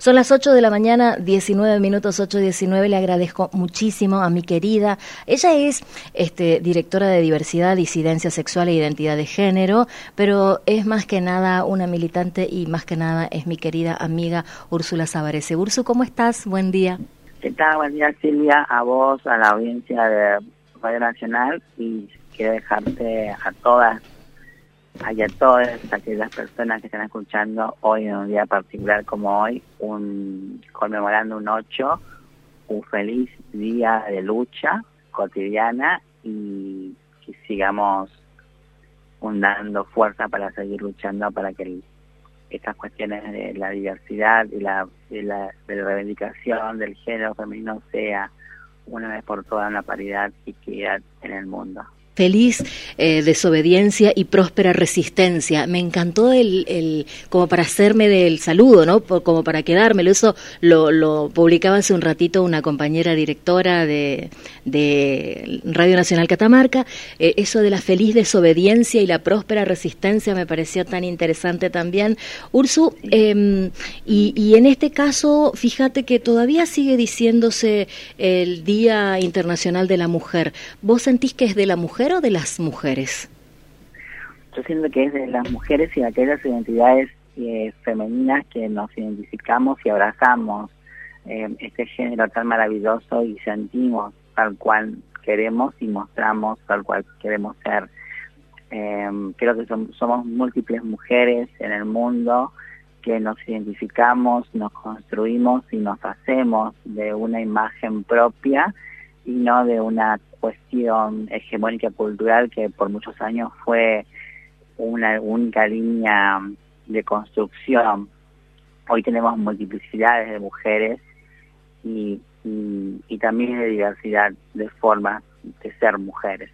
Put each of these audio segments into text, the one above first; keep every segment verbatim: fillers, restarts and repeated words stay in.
Son las ocho de la mañana, diecinueve minutos, ocho diecinueve. Le agradezco muchísimo a mi querida. Ella es este, directora de Diversidad, Disidencia Sexual e Identidad de Género, pero es más que nada una militante y más que nada es mi querida amiga Úrsula Sabarese. Ursu, ¿cómo estás? Buen día. ¿Qué tal? Buen día, Silvia, a vos, a la audiencia de Radio Nacional, y quiero dejarte a todas y a todas aquellas personas que están escuchando hoy en un día particular como hoy, un conmemorando un ocho, un feliz día de lucha cotidiana, y que sigamos dando fuerza para seguir luchando para que el, estas cuestiones de la diversidad y la, de la, de la reivindicación del género femenino sea una vez por todas una paridad y equidad en el mundo. Feliz eh, desobediencia y próspera resistencia. Me encantó el, el como para hacerme del saludo, ¿no? Por, como para quedármelo. Eso lo, lo publicaba hace un ratito una compañera directora de, de Radio Nacional Catamarca. Eh, eso de la feliz desobediencia y la próspera resistencia me pareció tan interesante también. Ursu, eh, y, y en este caso, fíjate que todavía sigue diciéndose el Día Internacional de la Mujer. ¿Vos sentís que es de la mujer o de las mujeres? Yo siento que es de las mujeres y de aquellas identidades eh, femeninas que nos identificamos y abrazamos eh, este género tan maravilloso y sentimos tal cual queremos y mostramos tal cual queremos ser. Eh, creo que son, somos múltiples mujeres en el mundo que nos identificamos, nos construimos y nos hacemos de una imagen propia y no de una cuestión hegemónica cultural que por muchos años fue una única línea de construcción. Hoy tenemos multiplicidades de mujeres y, y, y también de diversidad de formas de ser mujeres.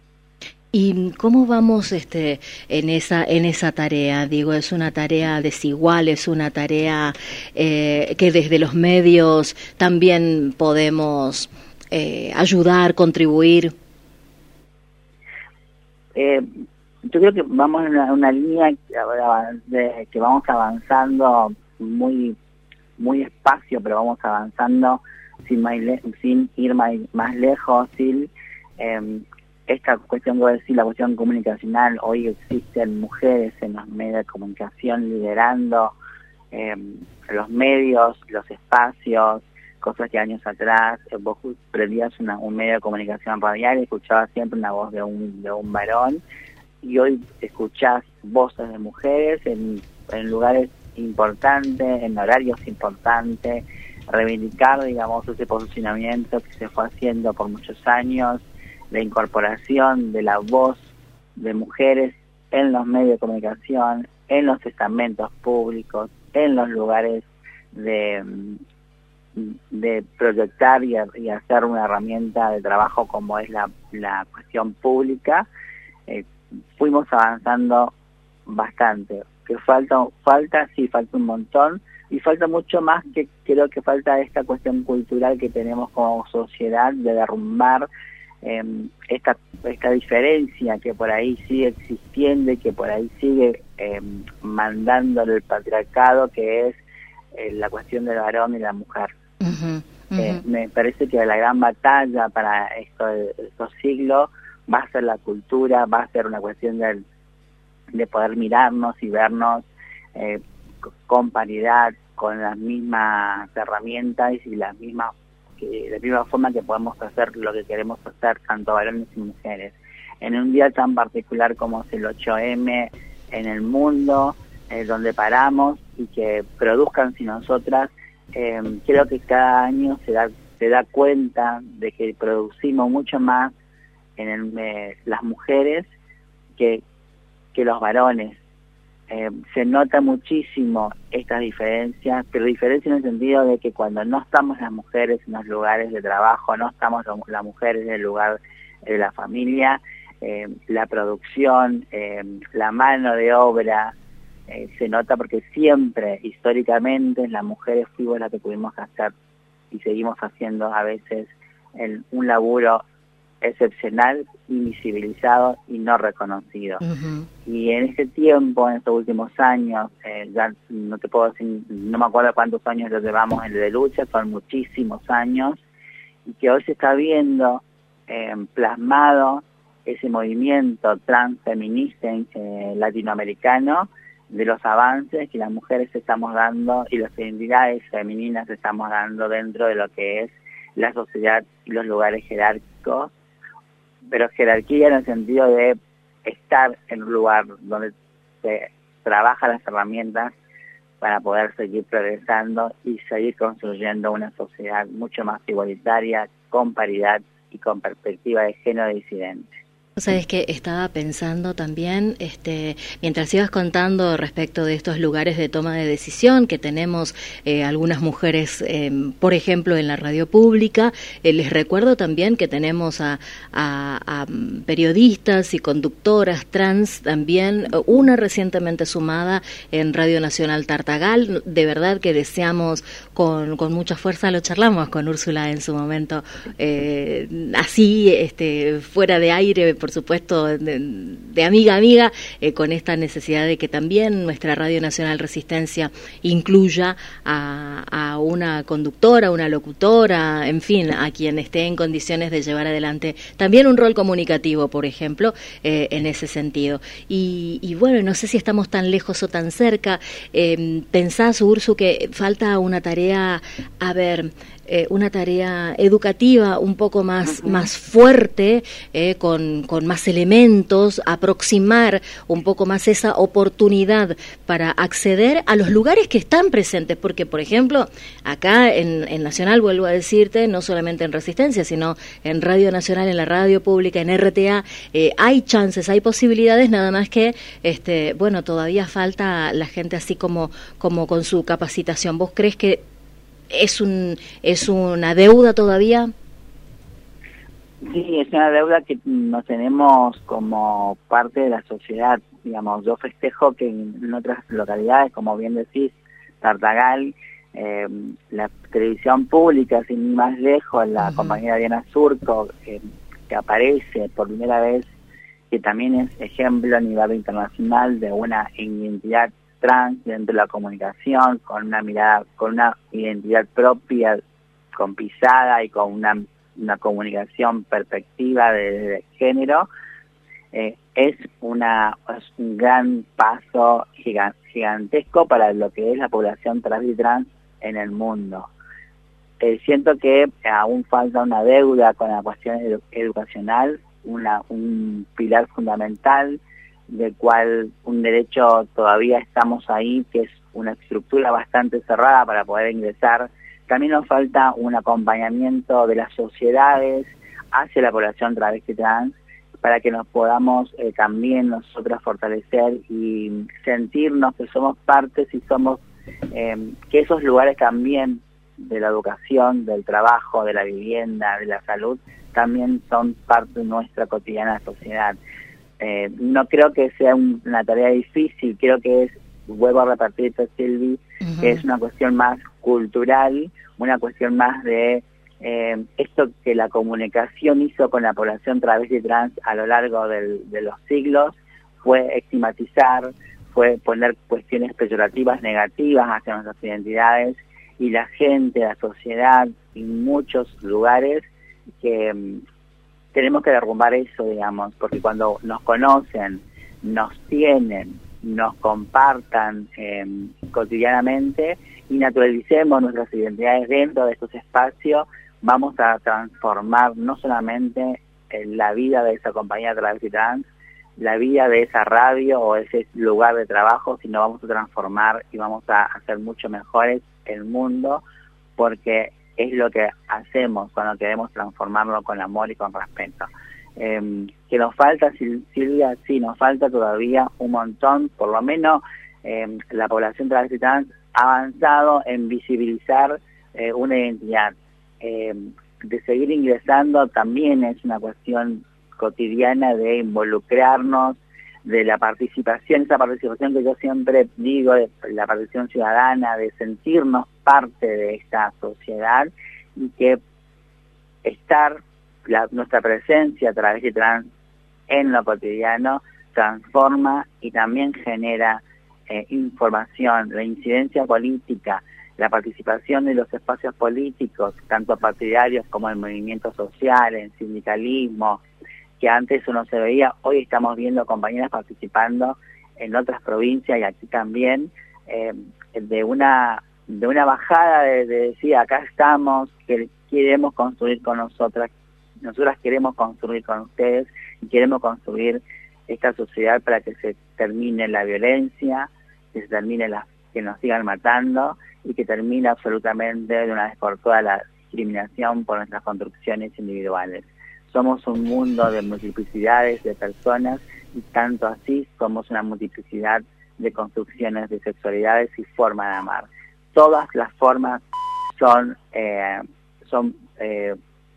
¿Y cómo vamos este en esa en esa tarea? Digo, es una tarea desigual, es una tarea eh, que desde los medios también podemos Eh, ayudar, contribuir. Eh, yo creo que vamos en una, una línea de, que vamos avanzando muy muy despacio, pero vamos avanzando sin, más le, sin ir más, más lejos. Sin, eh, esta cuestión que voy a decir, la cuestión comunicacional, hoy existen mujeres en los medios de comunicación liderando eh, los medios, los espacios, cosas que años atrás eh, vos prendías una, un medio de comunicación radial y escuchabas siempre una voz de un de un varón, y hoy escuchás voces de mujeres en, en lugares importantes, en horarios importantes, reivindicar, digamos, ese posicionamiento que se fue haciendo por muchos años, la incorporación de la voz de mujeres en los medios de comunicación, en los estamentos públicos, en los lugares de de proyectar y, a, y hacer una herramienta de trabajo como es la, la cuestión pública. Eh, fuimos avanzando bastante. Que falta, falta, sí, falta un montón, y falta mucho más, que creo que falta esta cuestión cultural que tenemos como sociedad de derrumbar eh, esta, esta diferencia que por ahí sigue existiendo y que por ahí sigue eh, mandándole el patriarcado, que es eh, la cuestión del varón y la mujer. Uh-huh, uh-huh. Eh, me parece que la gran batalla para esto, estos siglos va a ser la cultura, va a ser una cuestión de, de poder mirarnos y vernos eh, con paridad, con las mismas herramientas y las mismas, que, de la misma forma que podemos hacer lo que queremos hacer, tanto varones y mujeres. En un día tan particular como es el ocho eme en el mundo, eh, donde paramos y que produzcan sin nosotras. Eh, creo que cada año se da se da cuenta de que producimos mucho más en el, eh, las mujeres que, que los varones. Eh, se nota muchísimo estas diferencias, pero diferencia en el sentido de que cuando no estamos las mujeres en los lugares de trabajo, no estamos las mujeres en el lugar de la familia, eh, la producción, eh, la mano de obra, Eh, se nota porque siempre, históricamente, las mujeres fuimos las que pudimos hacer y seguimos haciendo a veces el, un laburo excepcional, invisibilizado y no reconocido. Uh-huh. Y en ese tiempo, en estos últimos años, eh, ya no te puedo decir, no me acuerdo cuántos años lo llevamos en de lucha, son muchísimos años, y que hoy se está viendo eh, plasmado ese movimiento transfeminista eh, latinoamericano, de los avances que las mujeres estamos dando y las identidades femeninas estamos dando dentro de lo que es la sociedad y los lugares jerárquicos, pero jerarquía en el sentido de estar en un lugar donde se trabaja las herramientas para poder seguir progresando y seguir construyendo una sociedad mucho más igualitaria, con paridad y con perspectiva de género disidente. Sabes que estaba pensando también, este, mientras ibas contando respecto de estos lugares de toma de decisión que tenemos eh, algunas mujeres, eh, por ejemplo, en la radio pública, eh, les recuerdo también que tenemos a, a, a periodistas y conductoras trans también, una recientemente sumada en Radio Nacional Tartagal. De verdad que deseamos con, con mucha fuerza, lo charlamos con Úrsula en su momento, eh, así, este, fuera de aire, por supuesto, de, de amiga a amiga, eh, con esta necesidad de que también nuestra Radio Nacional Resistencia incluya a, a una conductora, una locutora, en fin, a quien esté en condiciones de llevar adelante también un rol comunicativo, por ejemplo, eh, en ese sentido. Y, y bueno, no sé si estamos tan lejos o tan cerca. Eh, ¿Pensás, Ursu, que falta una tarea, a ver, Eh, una tarea educativa un poco más, uh-huh. más fuerte, eh, con, con más elementos, aproximar un poco más esa oportunidad para acceder a los lugares que están presentes? Porque, por ejemplo, acá en, en Nacional, vuelvo a decirte, no solamente en Resistencia, sino en Radio Nacional, en la radio pública, en R T A, eh, hay chances, hay posibilidades, nada más que, este, bueno, todavía falta la gente así como, como con su capacitación. ¿Vos crees que es un es una deuda todavía? Sí, es una deuda que nos tenemos como parte de la sociedad. Digamos, yo festejo que en otras localidades, como bien decís, Tartagal, eh, la televisión pública, sin ir más lejos, la uh-huh. compañera Diana Surco, eh, que aparece por primera vez, que también es ejemplo a nivel internacional de una identidad trans dentro de la comunicación, con una mirada, con una identidad propia, con pisada y con una, una comunicación perspectiva de, de género, eh, es una es un gran paso gigantesco para lo que es la población trans y trans en el mundo. Eh, siento que aún falta una deuda con la cuestión edu educacional, una, un pilar fundamental, del cual un derecho todavía estamos ahí, que es una estructura bastante cerrada para poder ingresar. También nos falta un acompañamiento de las sociedades hacia la población travesti trans, para que nos podamos eh, también nosotras fortalecer y sentirnos que somos partes y somos, eh, que esos lugares también de la educación, del trabajo, de la vivienda, de la salud, también son parte de nuestra cotidiana sociedad. Eh, no creo que sea un, una tarea difícil, creo que es, vuelvo a repetirte, Silvi, uh-huh. que es una cuestión más cultural, una cuestión más de eh, esto que la comunicación hizo con la población travesti y trans a lo largo del, de los siglos, fue estigmatizar, fue poner cuestiones peyorativas, negativas hacia nuestras identidades, y la gente, la sociedad, en muchos lugares que um, tenemos que derrumbar eso, digamos, porque cuando nos conocen, nos tienen, nos compartan eh, cotidianamente y naturalicemos nuestras identidades dentro de estos espacios, vamos a transformar no solamente en la vida de esa compañía travesti trans, la vida de esa radio o ese lugar de trabajo, sino vamos a transformar y vamos a hacer mucho mejores el mundo, porque es lo que hacemos cuando queremos transformarlo con amor y con respeto. Eh, que nos falta, Silvia, sí, nos falta todavía un montón, por lo menos eh, la población travesti trans ha avanzado en visibilizar eh, una identidad. Eh, de seguir ingresando también es una cuestión cotidiana de involucrarnos, de la participación, esa participación que yo siempre digo, de la participación ciudadana, de sentirnos parte de esta sociedad, y que estar la, nuestra presencia travesti trans en lo cotidiano transforma y también genera eh, información, la incidencia política, la participación de los espacios políticos, tanto partidarios como en movimientos sociales, en sindicalismo, que antes uno se veía, hoy estamos viendo compañeras participando en otras provincias y aquí también, eh, de una de una bajada de, de decir, acá estamos, que queremos construir con nosotras, nosotras queremos construir con ustedes y queremos construir esta sociedad para que se termine la violencia, que se termine la, que nos sigan matando y que termine absolutamente de una vez por todas la discriminación por nuestras construcciones individuales. Somos un mundo de multiplicidades de personas y tanto así somos una multiplicidad de construcciones de sexualidades y forma de amar. Todas las formas son, eh, son eh,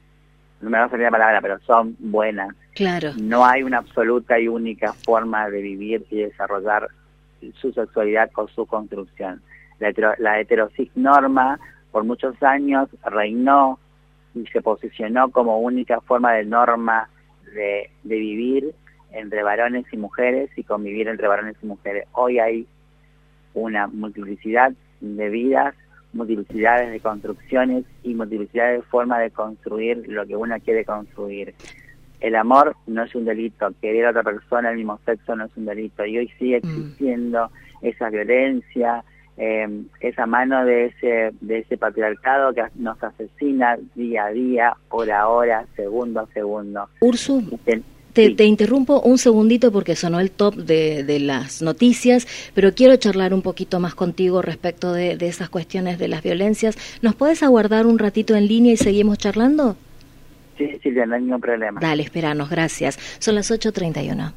no me va a salir la palabra, pero son buenas. Claro. No hay una absoluta y única forma de vivir y desarrollar su sexualidad con su construcción. La, hetero, la heterosis norma por muchos años reinó y se posicionó como única forma de norma de, de vivir entre varones y mujeres y convivir entre varones y mujeres. Hoy hay una multiplicidad de vidas, multiplicidades de construcciones y multiplicidades de formas de construir lo que uno quiere construir. El amor no es un delito, querer a otra persona del mismo sexo no es un delito, y hoy sigue existiendo mm. esa violencia, eh, esa mano de ese de ese patriarcado que nos asesina día a día, hora a hora, segundo a segundo. Ursu, Ten Te, sí. te interrumpo un segundito porque sonó el top de, de las noticias, pero quiero charlar un poquito más contigo respecto de, de esas cuestiones de las violencias. ¿Nos puedes aguardar un ratito en línea y seguimos charlando? Sí, sí, no hay ningún problema. Dale, esperanos, gracias. Son las ocho treinta y uno.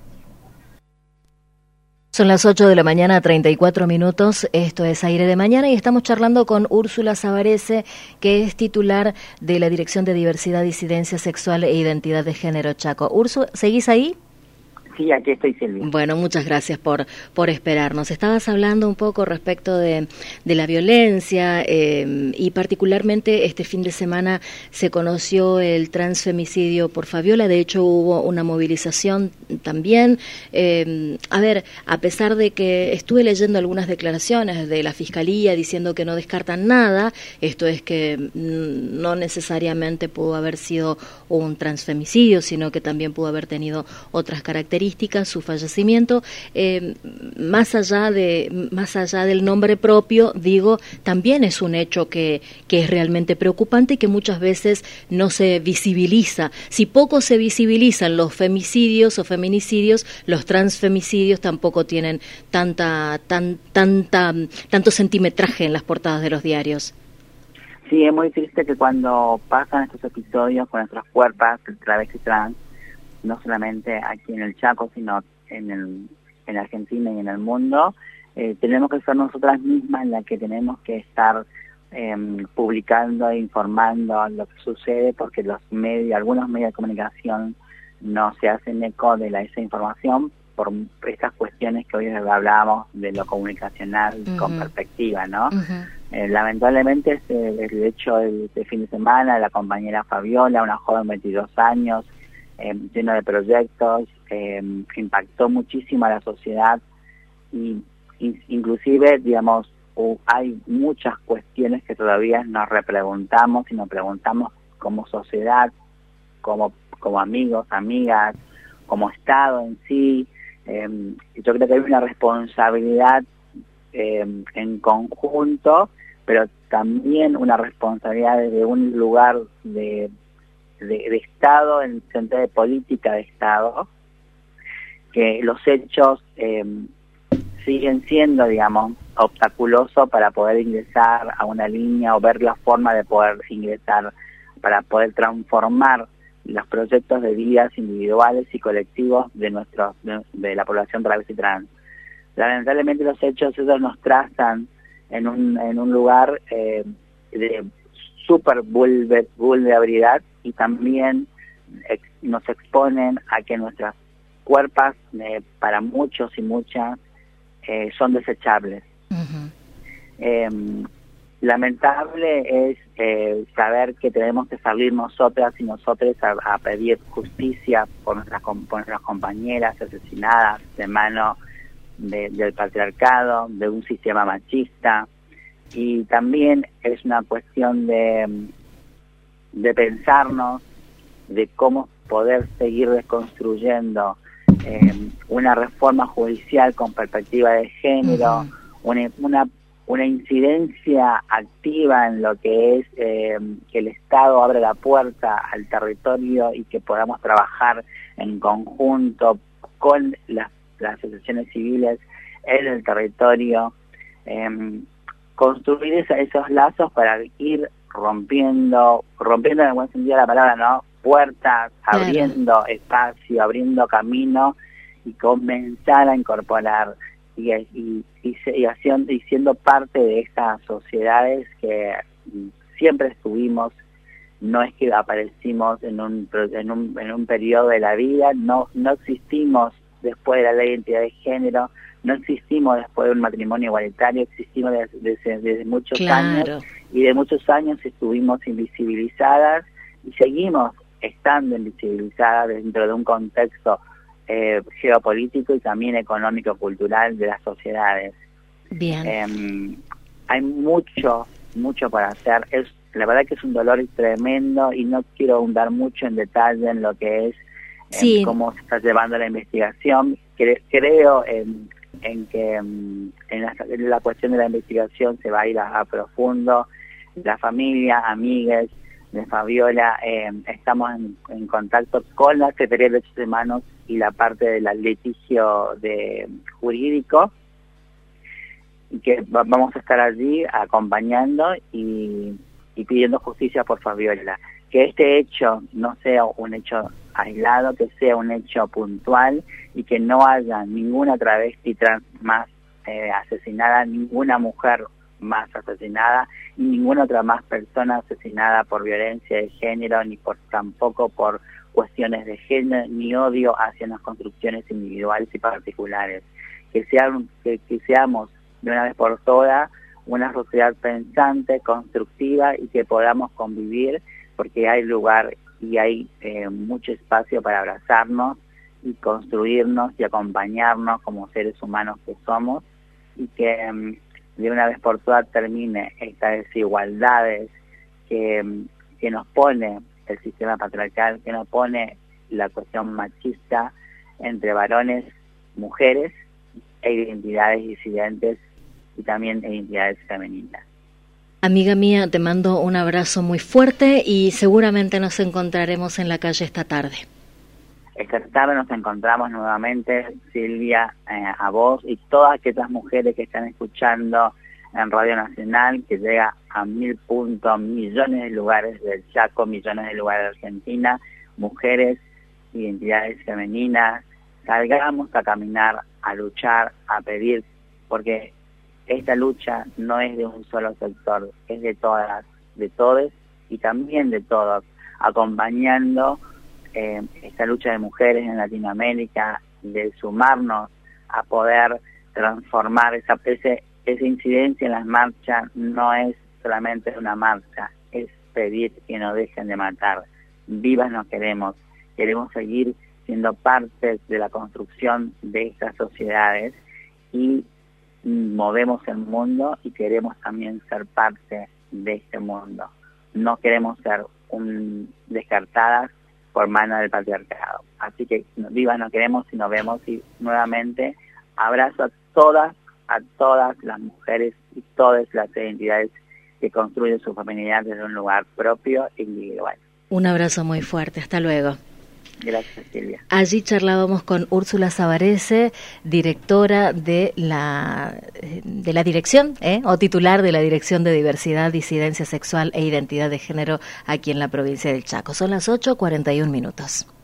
Son las ocho de la mañana, treinta y cuatro minutos. Esto es Aire de Mañana y estamos charlando con Úrsula Savarese, que es titular de la Dirección de Diversidad, Disidencia Sexual e Identidad de Género Chaco. Úrsula, ¿seguís ahí? Sí, aquí estoy, Silvia. Bueno, muchas gracias por por esperarnos. Estabas hablando un poco respecto de, de la violencia eh, y particularmente este fin de semana se conoció el transfemicidio por Fabiola. De hecho, hubo una movilización también. Eh, a ver, a pesar de que estuve leyendo algunas declaraciones de la Fiscalía diciendo que no descartan nada, esto es que no necesariamente pudo haber sido un transfemicidio, sino que también pudo haber tenido otras características, su fallecimiento, eh, más allá de más allá del nombre propio, digo, también es un hecho que, que es realmente preocupante y que muchas veces no se visibiliza. Si poco se visibilizan los femicidios o feminicidios, los transfemicidios tampoco tienen tanta tan tanta tanto centimetraje en las portadas de los diarios. Sí, es muy triste que cuando pasan estos episodios con nuestras cuerpos travestis trans, no solamente aquí en el Chaco, sino en el, en Argentina y en el mundo, eh, tenemos que ser nosotras mismas las que tenemos que estar eh, publicando e informando lo que sucede, porque los medios, algunos medios de comunicación no se hacen eco de la, esa información por estas cuestiones que hoy hablábamos de lo comunicacional uh-huh. con perspectiva, ¿no? Uh-huh. Eh, lamentablemente este, el hecho de este fin de semana de la compañera Fabiola, una joven de veintidós años, Eh, lleno de proyectos, eh, impactó muchísimo a la sociedad y, y inclusive, digamos, uh, hay muchas cuestiones que todavía nos repreguntamos y nos preguntamos como sociedad, como, como amigos, amigas, como Estado en sí. Eh, yo creo que hay una responsabilidad eh, en conjunto, pero también una responsabilidad desde un lugar de De, de Estado, en el sentido de política de Estado, que los hechos eh, siguen siendo, digamos, obstaculosos para poder ingresar a una línea o ver la forma de poder ingresar, para poder transformar los proyectos de vidas individuales y colectivos de nuestros de, de la población travesti trans. Lamentablemente los hechos esos nos trazan en un, en un lugar eh, de super vulnerabilidad y también ex, nos exponen a que nuestras cuerpos, eh, para muchos y muchas, eh, son desechables. Uh-huh. eh, lamentable es eh, saber que tenemos que salir nosotras y nosotros a, a pedir justicia por nuestras, por nuestras compañeras asesinadas de mano de, del patriarcado, de un sistema machista, y también es una cuestión de, de pensarnos de cómo poder seguir desconstruyendo eh, una reforma judicial con perspectiva de género, uh-huh. una, una una incidencia activa en lo que es eh, que el Estado abra la puerta al territorio y que podamos trabajar en conjunto con las, las asociaciones civiles en el territorio, eh, construir esa, esos lazos para ir rompiendo, rompiendo en el buen sentido de la palabra, ¿no? Puertas, abriendo claro. espacio, abriendo camino y comenzar a incorporar y, y, y, y, haciendo, y siendo parte de estas sociedades que siempre estuvimos. No es que aparecimos en un, en un, en un periodo de la vida, no, no existimos después de la ley de identidad de género, no existimos después de un matrimonio igualitario, existimos desde, desde, desde muchos claro. años, y de muchos años estuvimos invisibilizadas y seguimos estando invisibilizadas dentro de un contexto eh, geopolítico y también económico-cultural de las sociedades. Bien. Eh, hay mucho, mucho para hacer. Es, la verdad que es un dolor tremendo y no quiero ahondar mucho en detalle en lo que es sí. en cómo se está llevando la investigación. Cre- creo en, en que en la, en la cuestión de la investigación se va a ir a, a profundo. La familia, amigas de Fabiola, eh, estamos en, en contacto con la Secretaría de Derechos Humanos y la parte del litigio de jurídico, y que va, vamos a estar allí acompañando y, y pidiendo justicia por Fabiola. Que este hecho no sea un hecho aislado, que sea un hecho puntual y que no haya ninguna travesti trans más eh, asesinada, ninguna mujer más asesinada y ninguna otra más persona asesinada por violencia de género, ni por tampoco por cuestiones de género, ni odio hacia las construcciones individuales y particulares. Que, sean, que, que seamos de una vez por todas una sociedad pensante, constructiva y que podamos convivir, porque hay lugar y hay eh, mucho espacio para abrazarnos y construirnos y acompañarnos como seres humanos que somos, y que eh, de una vez por todas termine estas desigualdades que, que nos pone el sistema patriarcal, que nos pone la cuestión machista entre varones, mujeres e identidades disidentes y también identidades femeninas. Amiga mía, te mando un abrazo muy fuerte y seguramente nos encontraremos en la calle esta tarde. Esta tarde nos encontramos nuevamente, Silvia, eh, a vos y todas aquellas mujeres que están escuchando en Radio Nacional, que llega a mil puntos, millones de lugares del Chaco, millones de lugares de Argentina, mujeres, identidades femeninas. Salgamos a caminar, a luchar, a pedir, porque esta lucha no es de un solo sector, es de todas, de todos y también de todos, acompañando eh, esta lucha de mujeres en Latinoamérica, de sumarnos a poder transformar esa, ese, esa incidencia en las marchas. No es solamente una marcha, es pedir que no dejen de matar. Vivas nos queremos, queremos seguir siendo parte de la construcción de estas sociedades y movemos el mundo y queremos también ser parte de este mundo. No queremos ser un, descartadas por mano del patriarcado. Así que vivas no queremos y nos vemos, y nuevamente abrazo a todas, a todas las mujeres y todas las identidades que construyen su feminidad desde un lugar propio e individual. Un abrazo muy fuerte, hasta luego. Gracias, Silvia. Allí charlábamos con Úrsula Savarese, directora de la de la dirección, ¿eh? o titular de la Dirección de Diversidad, Disidencia Sexual e Identidad de Género aquí en la provincia del Chaco. Son las ocho cuarenta y un minutos.